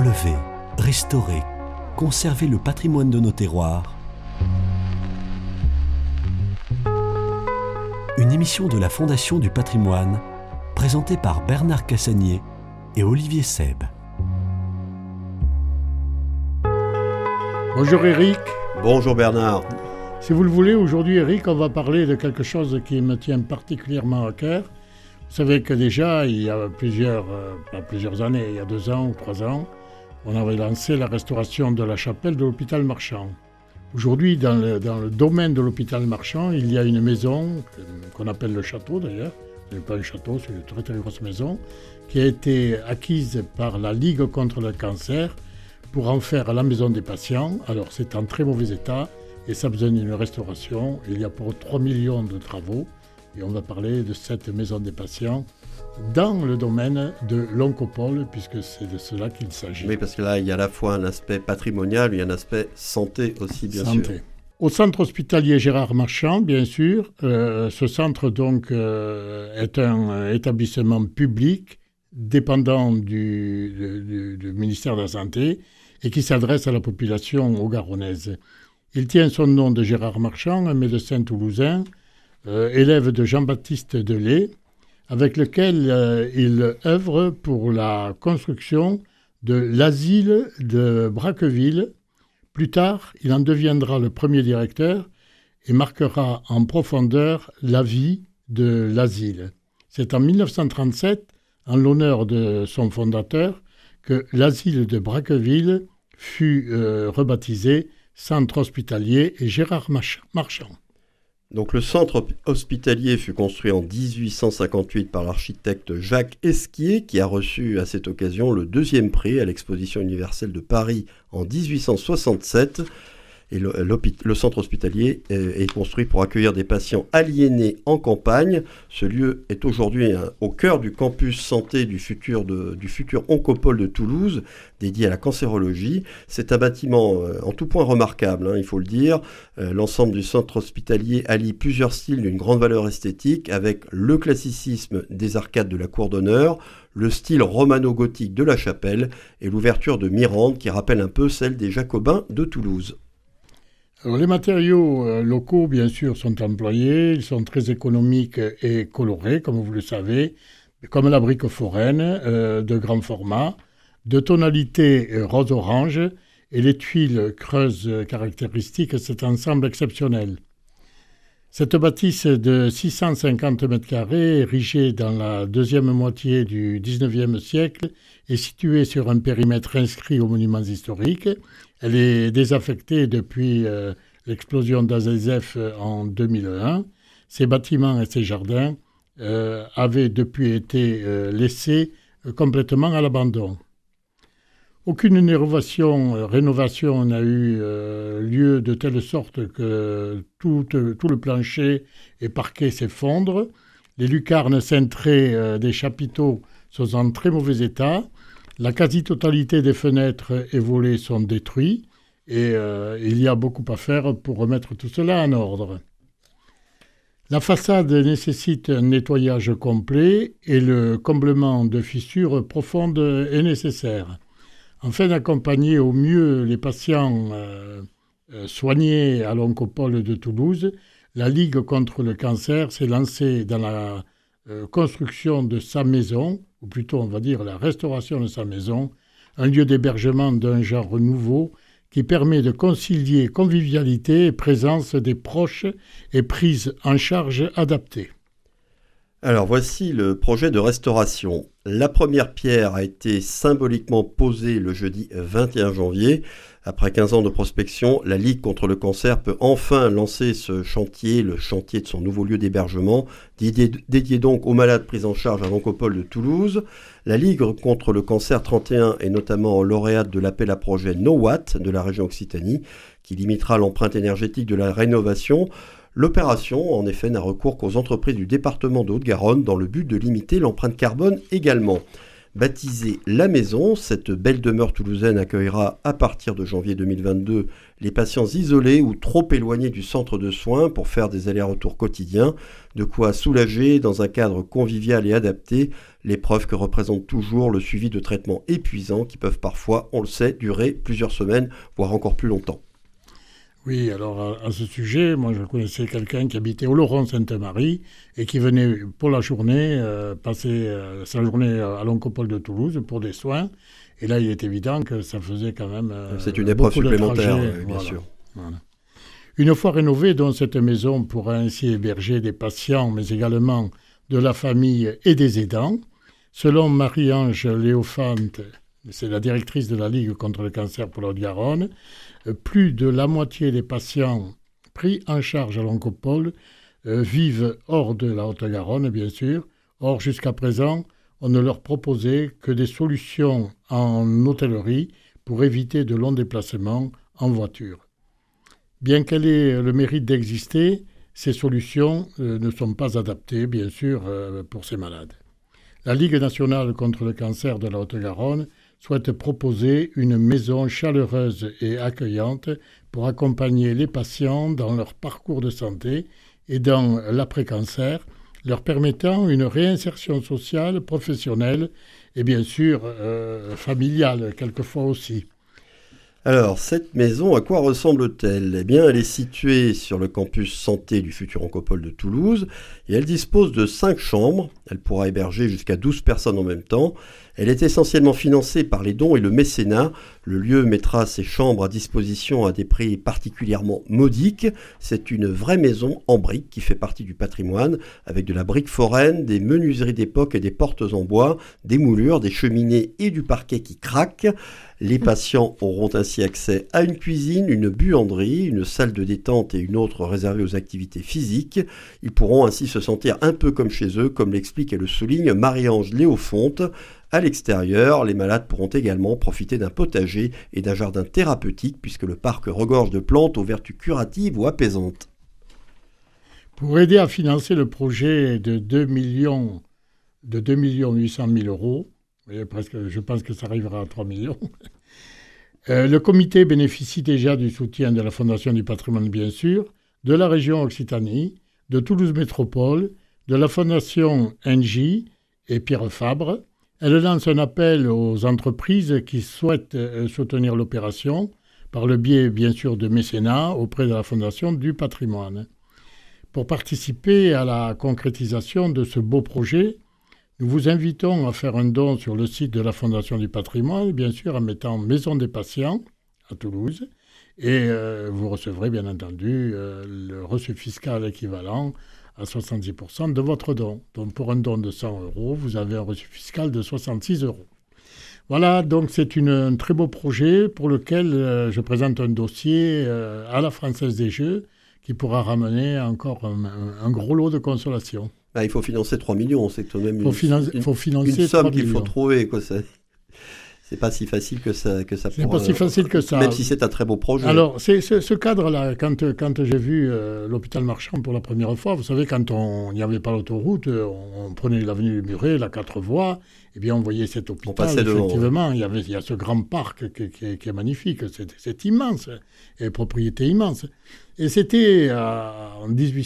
Relever, restaurer, conserver le patrimoine de nos terroirs. Une émission de la Fondation du patrimoine, présentée par Bernard Cassagnier et Olivier Seb. Bonjour Eric. Bonjour Bernard. Si vous le voulez, aujourd'hui Eric, on va parler de quelque chose qui me tient particulièrement à cœur. Vous savez que déjà, il y a plusieurs années, il y a 2 ans ou 3 ans, on avait lancé la restauration de la chapelle de l'hôpital Marchand. Aujourd'hui, dans le domaine de l'hôpital Marchand, il y a une maison qu'on appelle le château d'ailleurs. Ce n'est pas un château, c'est une très très grosse maison, qui a été acquise par la Ligue contre le cancer pour en faire la maison des patients. Alors c'est en très mauvais état et ça a besoin d'une restauration. Il y a pour 3 millions de travaux et on va parler de cette maison des patients dans le domaine de l'oncopole, puisque c'est de cela qu'il s'agit. Oui, parce que là, il y a à la fois un aspect patrimonial, il y a un aspect santé aussi, bien sûr. Au centre hospitalier Gérard Marchand, bien sûr, ce centre donc est un établissement public dépendant du ministère de la Santé et qui s'adresse à la population haut-garonnaise. Il tient son nom de Gérard Marchand, un médecin toulousain, élève de Jean-Baptiste Delay, avec lequel il œuvre pour la construction de l'asile de Braqueville. Plus tard, il en deviendra le premier directeur et marquera en profondeur la vie de l'asile. C'est en 1937, en l'honneur de son fondateur, que l'asile de Braqueville fut rebaptisé Centre hospitalier et Gérard Marchand. Donc le centre hospitalier fut construit en 1858 par l'architecte Jacques Esquier, qui a reçu à cette occasion le 2e prix à l'exposition universelle de Paris en 1867. Et le centre hospitalier est construit pour accueillir des patients aliénés en campagne. Ce lieu est aujourd'hui au cœur du campus santé du futur oncopole de Toulouse, dédié à la cancérologie. C'est un bâtiment en tout point remarquable, il faut le dire. L'ensemble du centre hospitalier allie plusieurs styles d'une grande valeur esthétique, avec le classicisme des arcades de la cour d'honneur, le style romano-gothique de la chapelle et l'ouverture de Mirande qui rappelle un peu celle des Jacobins de Toulouse. Alors, les matériaux locaux, bien sûr, sont employés. Ils sont très économiques et colorés, comme vous le savez, comme la brique foraine de grand format, de tonalité rose-orange et les tuiles creuses caractéristiques de cet ensemble exceptionnel. Cette bâtisse de 650 m², érigée dans la deuxième moitié du XIXe siècle, est située sur un périmètre inscrit aux monuments historiques. Elle est désaffectée depuis l'explosion d'AZF en 2001. Ces bâtiments et ces jardins avaient depuis été laissés complètement à l'abandon. Aucune rénovation n'a eu lieu de telle sorte que tout le plancher et parquet s'effondre. Les lucarnes cintrées des chapiteaux sont en très mauvais état. La quasi-totalité des fenêtres et volets sont détruits et il y a beaucoup à faire pour remettre tout cela en ordre. La façade nécessite un nettoyage complet et le comblement de fissures profondes est nécessaire. Afin d'accompagner au mieux les patients soignés à l'oncopole de Toulouse, la Ligue contre le cancer s'est lancée dans la construction de sa maison, ou plutôt on va dire la restauration de sa maison, un lieu d'hébergement d'un genre nouveau qui permet de concilier convivialité et présence des proches et prise en charge adaptée. Alors voici le projet de restauration. La première pierre a été symboliquement posée le jeudi 21 janvier. Après 15 ans de prospection, la Ligue contre le cancer peut enfin lancer ce chantier, le chantier de son nouveau lieu d'hébergement, dédié donc aux malades pris en charge à l'oncopole de Toulouse. La Ligue contre le cancer 31 est notamment lauréate de l'appel à projet NoWatt de la région Occitanie, qui limitera l'empreinte énergétique de la rénovation. L'opération, en effet, n'a recours qu'aux entreprises du département de Haute-Garonne dans le but de limiter l'empreinte carbone également. Baptisée La Maison, cette belle demeure toulousaine accueillera à partir de janvier 2022 les patients isolés ou trop éloignés du centre de soins pour faire des allers-retours quotidiens, de quoi soulager dans un cadre convivial et adapté l'épreuve que représente toujours le suivi de traitements épuisants qui peuvent parfois, on le sait, durer plusieurs semaines, voire encore plus longtemps. Oui, alors à ce sujet, moi je connaissais quelqu'un qui habitait au Laurent-Sainte-Marie et qui venait pour la journée passer sa journée à l'Oncopole de Toulouse pour des soins. Et là, il est évident que ça faisait quand même c'est une épreuve supplémentaire, bien voilà, sûr. Voilà. Une fois rénovée, donc, cette maison pourra ainsi héberger des patients, mais également de la famille et des aidants. Selon Marie-Ange Léofante, c'est la directrice de la Ligue contre le cancer pour la Haute-Garonne, plus de la moitié des patients pris en charge à l'Oncopole vivent hors de la Haute-Garonne, bien sûr. Or, jusqu'à présent, on ne leur proposait que des solutions en hôtellerie pour éviter de longs déplacements en voiture. Bien qu'elle ait le mérite d'exister, ces solutions ne sont pas adaptées, bien sûr, pour ces malades. La Ligue nationale contre le cancer de la Haute-Garonne souhaite proposer une maison chaleureuse et accueillante pour accompagner les patients dans leur parcours de santé et dans l'après-cancer, leur permettant une réinsertion sociale, professionnelle et bien sûr familiale, quelquefois aussi. Alors, cette maison, à quoi ressemble-t-elle ? Eh bien, elle est située sur le campus santé du futur Oncopole de Toulouse et elle dispose de 5 chambres. Elle pourra héberger jusqu'à 12 personnes en même temps. Elle est essentiellement financée par les dons et le mécénat. Le lieu mettra ses chambres à disposition à des prix particulièrement modiques. C'est une vraie maison en briques qui fait partie du patrimoine, avec de la brique foraine, des menuiseries d'époque et des portes en bois, des moulures, des cheminées et du parquet qui craque. Les patients auront ainsi accès à une cuisine, une buanderie, une salle de détente et une autre réservée aux activités physiques. Ils pourront ainsi se sentir un peu comme chez eux, comme l'explique et le souligne Marie-Ange Léofonte. À l'extérieur, les malades pourront également profiter d'un potager et d'un jardin thérapeutique puisque le parc regorge de plantes aux vertus curatives ou apaisantes. Pour aider à financer le projet de 2 800 000 euros, et presque, je pense que ça arrivera à 3 millions, le comité bénéficie déjà du soutien de la Fondation du patrimoine, bien sûr, de la région Occitanie, de Toulouse Métropole, de la Fondation Engie et Pierre Fabre. Elle lance un appel aux entreprises qui souhaitent soutenir l'opération par le biais, bien sûr, de mécénat auprès de la Fondation du patrimoine. Pour participer à la concrétisation de ce beau projet, nous vous invitons à faire un don sur le site de la Fondation du patrimoine, bien sûr, en mettant Maison des patients à Toulouse, et vous recevrez, bien entendu, le reçu fiscal équivalent à 70% de votre don. Donc pour un don de 100 euros, vous avez un reçu fiscal de 66 euros. Voilà, donc c'est un très beau projet pour lequel je présente un dossier à la Française des Jeux qui pourra ramener encore un gros lot de consolation. Ah, il faut financer 3 millions, c'est quand même faut financer une somme qu'il millions. faut trouver, quoi. C'est pas si facile que ça. C'est pas si facile que ça. Même si c'est un très beau projet. Alors, c'est ce cadre-là, quand j'ai vu l'hôpital Marchand pour la première fois, vous savez, quand on n'y avait pas l'autoroute, on prenait l'avenue Muret, la 4 voies, et bien on voyait cet hôpital, effectivement. Il y a ce grand parc qui est magnifique, c'est immense, et propriété immense. Et c'était en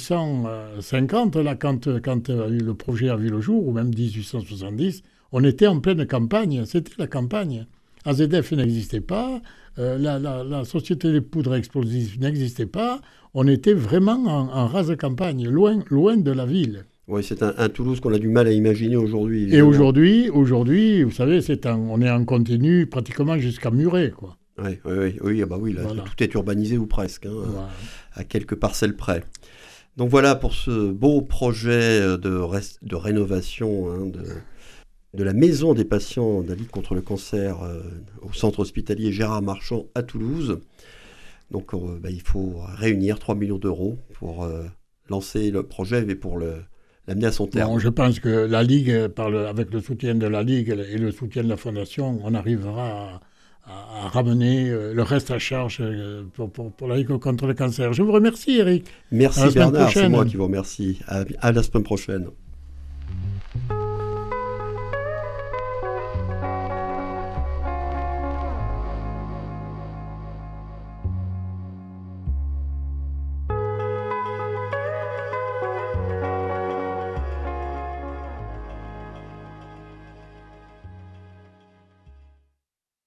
1850, là, quand le projet a vu le jour, ou même 1870, on était en pleine campagne, c'était la campagne. AZF n'existait pas, la société des poudres explosives n'existait pas, on était vraiment en rase campagne, loin de la ville. Oui, c'est un Toulouse qu'on a du mal à imaginer aujourd'hui. Et aujourd'hui, vous savez, on est en continu pratiquement jusqu'à Muret, quoi. Oui, bah oui, là, voilà. Tout est urbanisé ou presque, Voilà. à quelques parcelles près. Donc voilà pour ce beau projet de rénovation de la maison des patients de la Ligue contre le cancer au centre hospitalier Gérard Marchand à Toulouse. Donc il faut réunir 3 millions d'euros pour lancer le projet et pour l'amener à son terme. Bon, je pense que la Ligue, avec le soutien de la Ligue et le soutien de la Fondation, on arrivera à ramener le reste à charge pour la Ligue contre le cancer. Je vous remercie, Eric. Merci Bernard, c'est moi qui vous remercie. À la semaine prochaine.